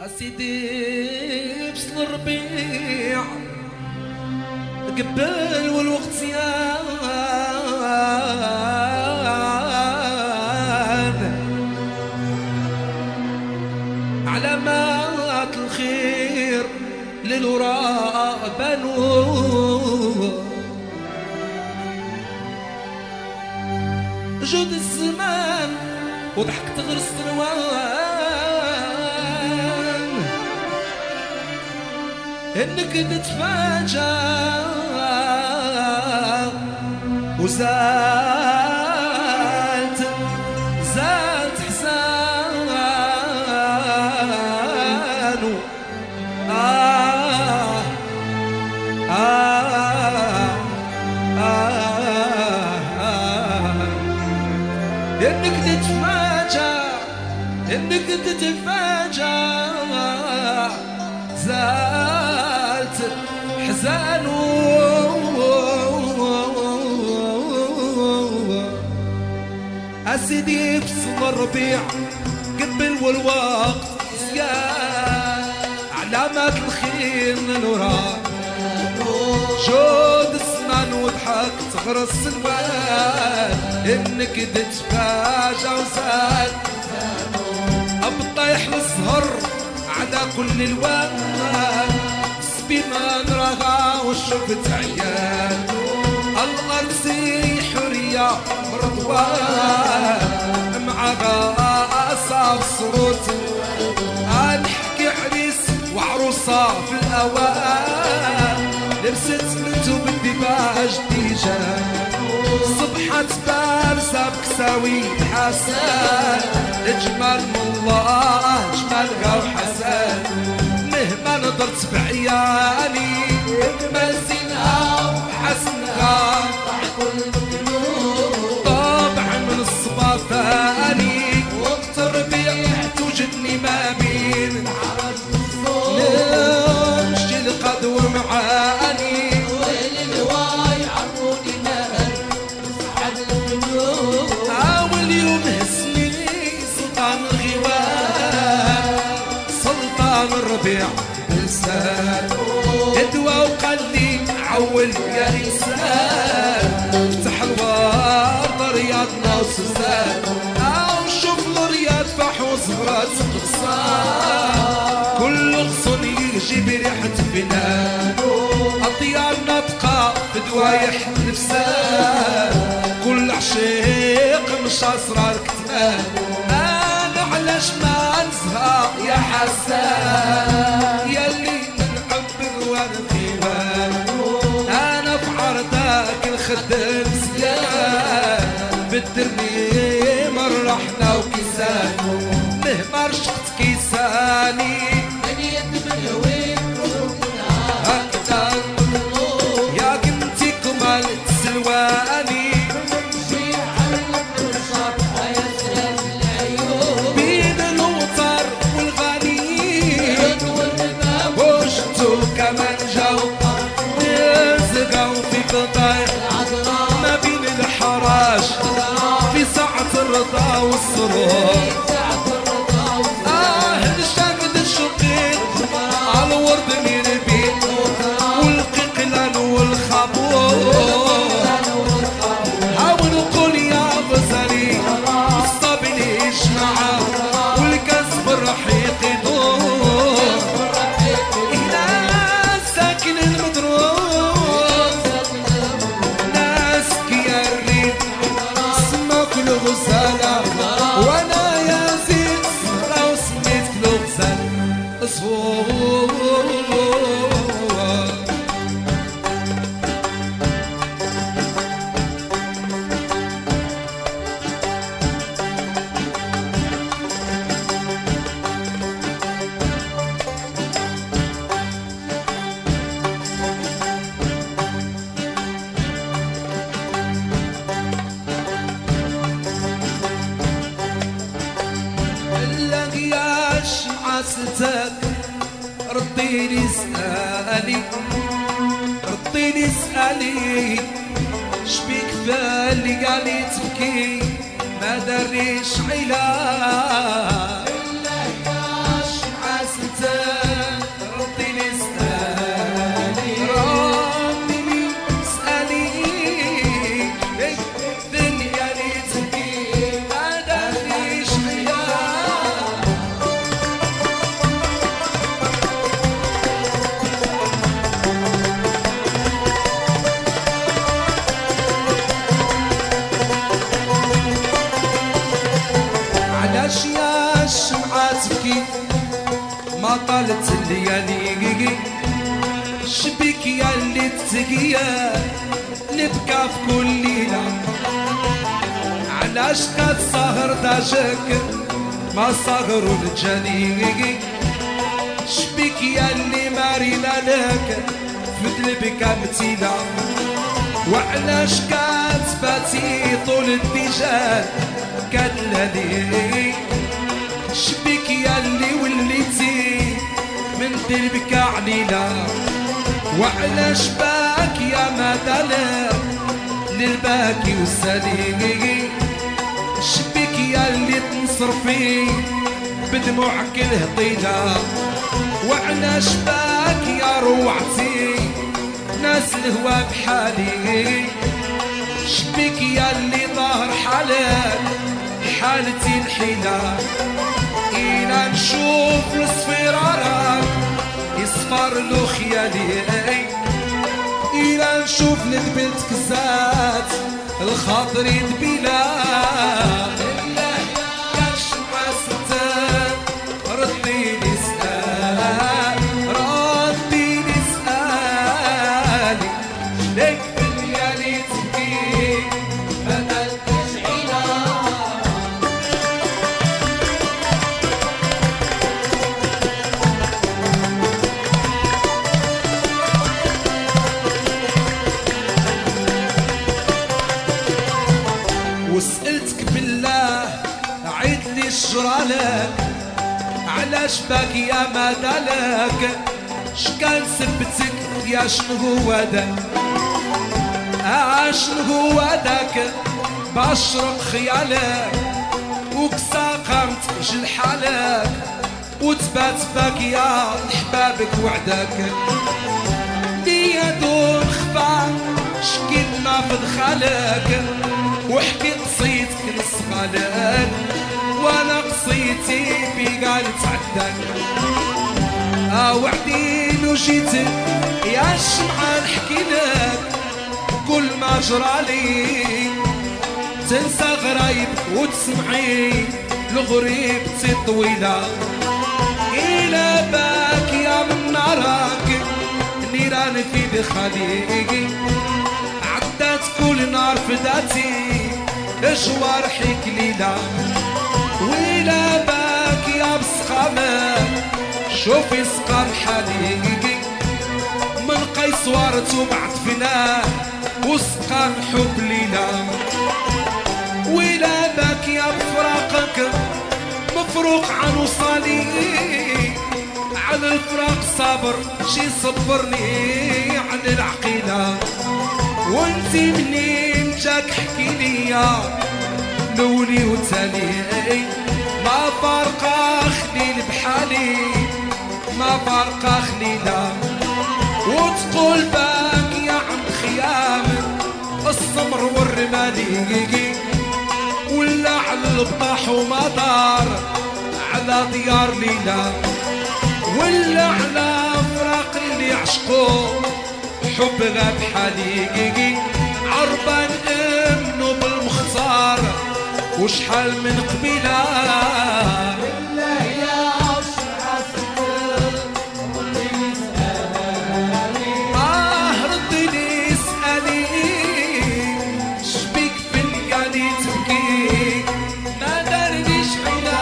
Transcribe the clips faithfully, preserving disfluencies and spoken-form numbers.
أسيدي بسن الربيع قبل والوقت زيان علامات الخير للوراء بنو جود الزمان وضحك تغرس الروان انك تتفاجأ وزالت زالت حزانه آه آه آه آه انك تتفاجأ انك تتفاجأ زالت حزانه أسيدي بسم الربيع قبل والوقت زيان علامات الخير للوراء جود الزمان وضحك تغرس الوان انك تتفاجأ وزال ابطيح الزهر على كل الوان سبي ما نراها وشفت عيان الارض زي حريه رضوان معها اصاب صروت نحكي عريس وعروسه في الاوان لبست بنت وبالدباج ديجان صبحت بارزة بكساوي حسان اجمل من الله جمالها وحسان مهما نظرت بعياني اجمل زينها وحسنها طابع من الصبا ثاني وقت الربيع توجدني ما بين نمشي القدو معاني وين الهواي عرفوني نهر نسحب الفنون واليوم هسني سلطان الغوان سلطان الربيع انسان ادوى وقلي عول يا انسان افتح الورد رياضنا وسوسان او شوف الرياض فحو زهرات غصان كل غصن يجي بريحة فنان اطيار نطقة في دوايح نفسان كل عشيق مش اسرار كتمان انا علاش ما انزهى يا حسان ياللي نعبر ونخيبان انا في عرضك الخدم زيان بالدرني مرحنا وكيسان مهما رشقت كيساني من يد من هويك هكذا يا كنتي كمال تسلواني بين الوتر والغني وشتو كمان جو يزقوا في قطايع ما بين الحراش في ساعة الرضا والسرور آه الشاقد الشقيق على ورد من البيت والقيقلان والخابور حاول قول يا غزالي الصبي ليش معاه والكسب الرحيق يدور إلى ساكن المدروس ناس كياري اسمك الغزالة وانا يا زيد لو سميتك الغزال اصفور حاستك رديني اسألي رديني اسألي شبيك فالي قالي تبكي ما دريش علاج إلا ياش حاستك علاش يا الشمعة تبكي ما طالت الليالي شبيك يا اللي تتقيا نبكى في كل ليلة علاش كتسهر داجك ما سهروا الجاني شبيك يا اللي مارينا لك في قلبك متيلة وعلاش كتباتي طول الدجال كدلالي شبيك يا اللي وليتي من دربك عليلة وعلاش باك يا مدلك للباكي والسليم شبيك يا اللي تنصرفي بدموعك الهطيلة وعلاش باك يا روعتي ناس الهوى بحالي شبيك يا اللي ظاهر حالك حالتي الحيلة إلا نشوف الصفيرارك يصفر له خيالي إلا نشوف ندبلتك زاد الخاطر يدبيلا لله يا شمعة ستان رديني سؤال رديني سؤالي ليك بالليالي تبكي بدل تشعيلا وسألتك بالله عيد لي الشرالك علاش باكي يا مدالك شكان سبتك يا شنو هو داك اشنو هو داك بشرق خيالك وكسا قامتك جل حالك وتبات باك يا حبابك وعداك ليا دون خفا شكيت ما في دخالك وحكي قصيتك نصغالك وانا قصيتي في قالت عداك اه وعدين وجيتك يا الشمعة نحكي لك كل ما جرالي تنسى غرايب وتسمعي الغريب طويلة إلا باك يا من نارك نيران في دخالي عدات كل نار فداتي جوارحك ليلة ويلا باك يا بسخامك شوفي سقام حليقي من قيصوار وبعد فناه وسقام حب ليلة ويلا باك يا بفراقك مفروق عن وصالي على الفراق صابر شي صبرني عن العقيلة وانتي منين جاك حكي ليا لولي وتالي ما فارقة خليل بحالي ما فارقة خليلة وتقول باك يا عم خيام الصمر والرمالي ولا على البطاح ومطار على ديار ليلة ولا على فراق اللي عشقوا حب غاب حليقي عربان امنو بالمختار وشحال من قبيلة بالله يا شمعة ستان رديني سألي اه رديني سألي شبيك في الليالي تبكي ما دارنيش عينا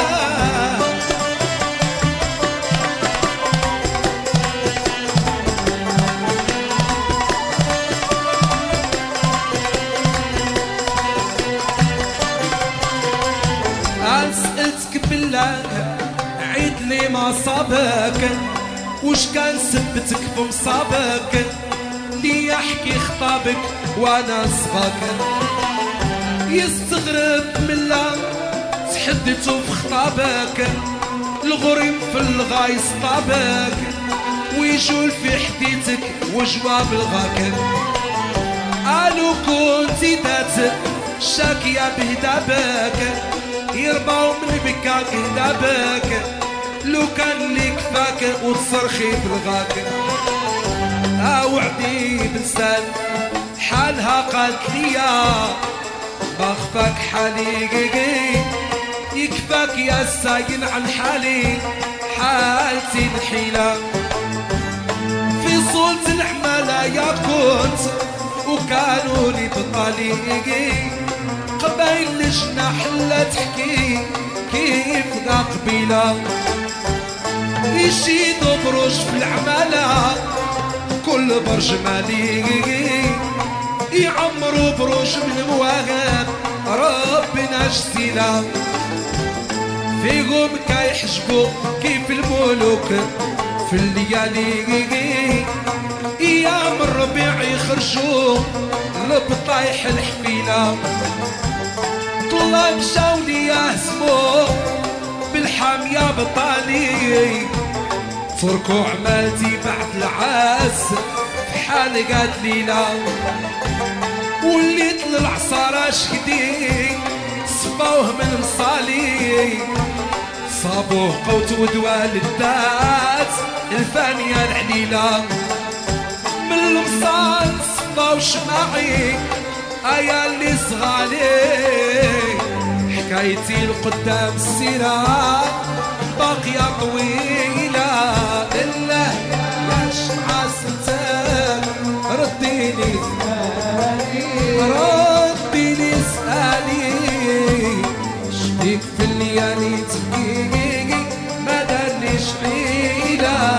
سألتك بالله عيد لي ما صابك وش كان سبتك في مصابك لي يحكي خطابك وانا صفاك يستغرب من لا تحدثوا في خطابك الغريم في الغايس طابك ويجول في حديتك وجواب الغاك قالوا كنتي ذات شاكية بهدابك يرباو من بكاك هدابك لو كان ليك فاك وتصرخي بالغاك اه وعدي بنسان حالها قالت ليا بخفاك حالي يكفي ياك يا سايل عن حالي حالتي الحيلة في صولة العمالة يا كنت وكانوا لي بطريقي قبايل الجناح لا تحكي كيف ذا قبيلة يشيدوا بروج في العمالة كل برج مالي يعمروا بروج من مواهب ربنا جزيلة فيهم كيحجبوا كيف الملوك في الليالي ايام الربيع يخرجوا لبطايح الحفيلة طلاب شاولي يهزموا بالحامية بطالي تركوا عمالتي بعد العاس في حلقة ليلة وليت للعصارة شكدي صفاوه من مصالي صابوه قوت ودوى للذات الفانية العليلة من المصال صفاو شماعي ايا اللي صغالي حكايتي لقدام السيرة باقية طويلة لله يا شمعة ستان رديني رديني اسألي شبيك في الليالي تبكي ما دارنيش حيلة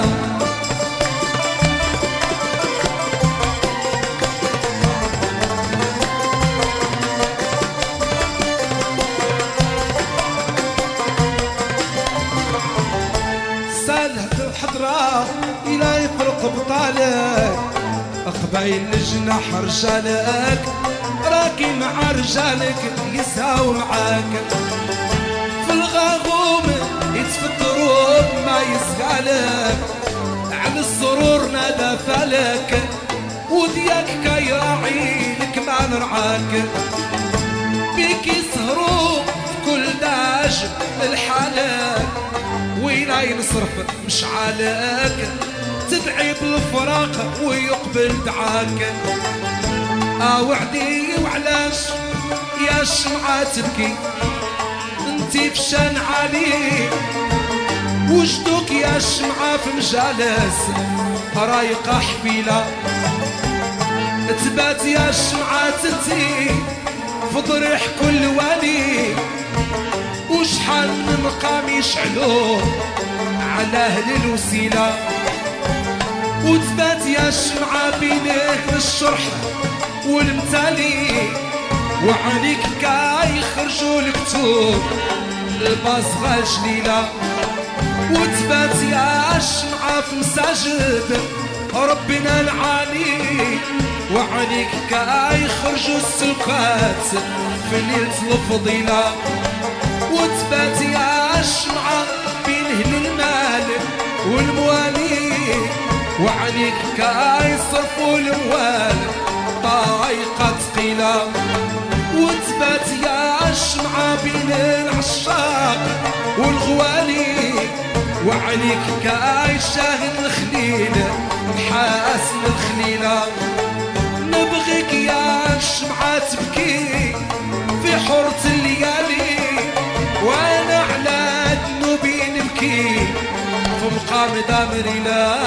الحضرة إلى يفرق بطالك قبايل الجناح رجالك راكي مع رجالك يساو معاك في الغاغوم يتفكروا بما يسقالك على السرور نادى فالك ودياك كي راعيلك ما نرعاك بيك يسهروا في كل داج الحالك ويلا ينصرف مشعالك تدعي بالفراق ويقبل دعاك اه وعدي وعلاش يا الشمعة تبكي انتي بشان عالي وجدوك يا الشمعة في مجالس رايقة حفيلة تبات يا الشمعة تنتي في ضريح كل والي وشحال من مقام يشعلوه على اهل الوسيله وتبات يا الشمعة بينك الشرح والمتالي وعليك كاي يخرجوا الكتوب البصغة الجليلة وتبات يا الشمعة في مساجد ربنا العالي وعليك كاي يخرجوا السلقات في ليلة الفضيلة وتبات يا الشمعة بين اهل المال والموالي وعليك كاي صرفوا الاموال طايقة ثقيلة وتبات يا الشمعة بين العشاق والغوالي وعليك كاي شاهد الخليل محاسن الخليلة نبغيك يا الشمعة تبكي في حرة الليالي وانا على ذنوبي نبكي في مقام دامري لا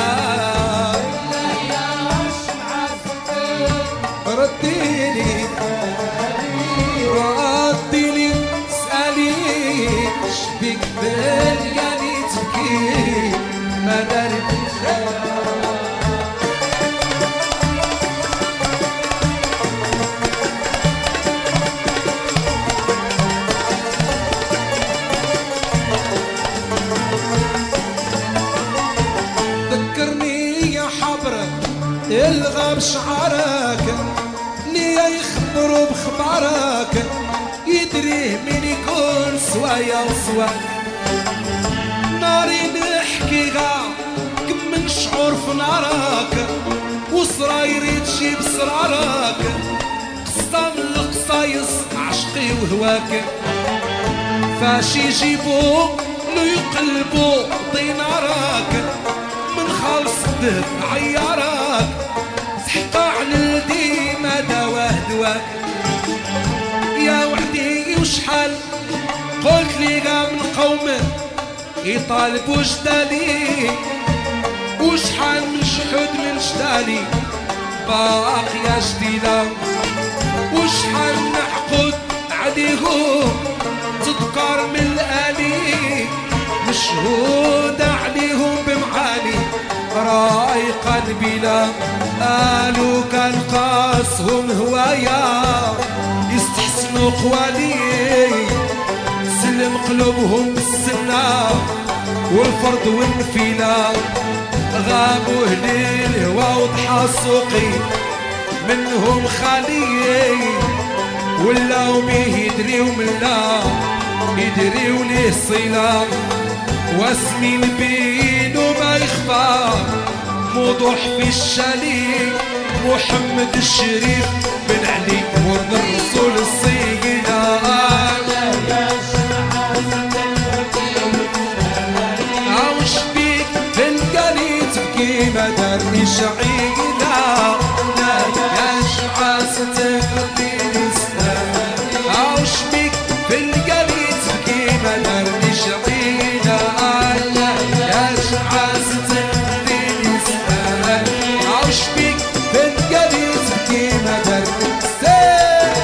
رديني رديني اسألي شبيك بالليالي تبكي ما دارت الغى بشعرك نية يخبروا بخبارك يدريه من يكون سوايا وسوا ناري نحكيها كم من شعور في نارك وصرايري تجيب سرارك قصة من القصايص عشقي وهواك فاش يجيبوا لو يقلبوا دينارك من خالص الذهب عيارك تحقى على الديما دواه دواك يا وحدي وشحال قلت لي قام من قومه يطالبوا جدالي، وشحال من شحود من جدالي باقية جديدة، وشحال نحقد عليهم تذكر من الآلي، مشهود عليهم بمعاني راي قلبي لا. قالوا كان قاسهم هوايا يستحسنوا قوالي، سلم قلوبهم بالسنة والفرض والنفيلة، غابوا هلي الهوى وضحى سوقي منهم خالي، ولاو بيه يدريو من لا يدريو ليه صلة، واسمي البين وما يخفى موضوح في الشالي، محمد الشريف بن علي ورد الرسول الصيقنا. عاوش بيك تلقاني تبكي ما دارنيش عينا، لا يا شعاستك ربي سلام. عاوش بيك تلقاني تبكي ما دارنيش عينا، لا يا شعاستك ربي سلام. عاوش بيك تلقاني تبكي ما دارنيش سلام.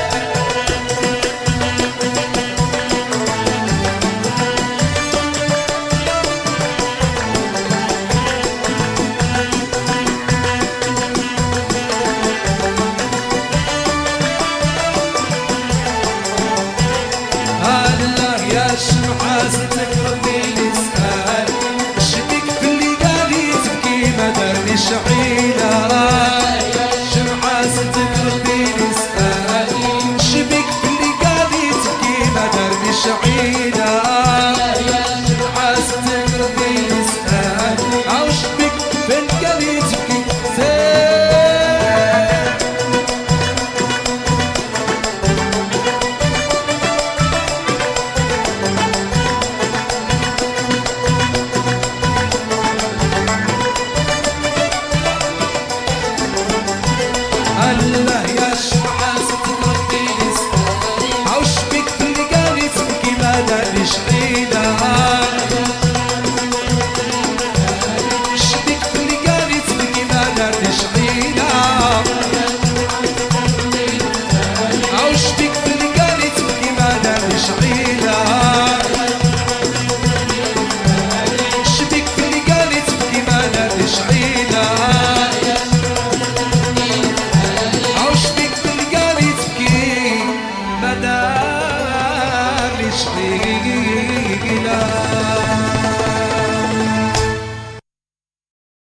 شمعاستك ربي يسأل، شبيك في اللي قالي تبكي ما دارنيش عينا، شمعاستك ربي يسأل، شبيك في اللي قالي تبكي ما دارنيش عينا، شمعاستك ربي يسأل، أو شبيك في اللي قالي تبكي زين. الله يا شمعاستك ربي يسأل، عوش بيك في اللي قالي تبكي ما دارنيش عينا، شبيك في اللي قالي تبكي ما دارنيش عينا، عوش بيك في اللي قالي تبكي ما دارنيش عينا، شبيك في اللي قالي تبكي ما دارنيش عينا، ما دارنيش عينا.